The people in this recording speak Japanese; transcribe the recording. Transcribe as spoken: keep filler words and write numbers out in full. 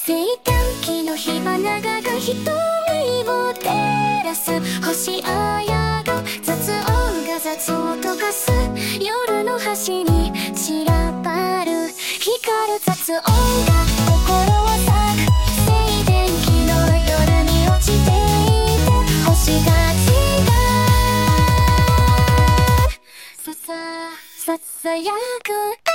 静電気の火花が瞳を照らす。星あやが雑音が雑を溶かす。夜の端に散らばる光る雑音が心を裂く。静電気の夜に落ちていて星が違う。ささささやく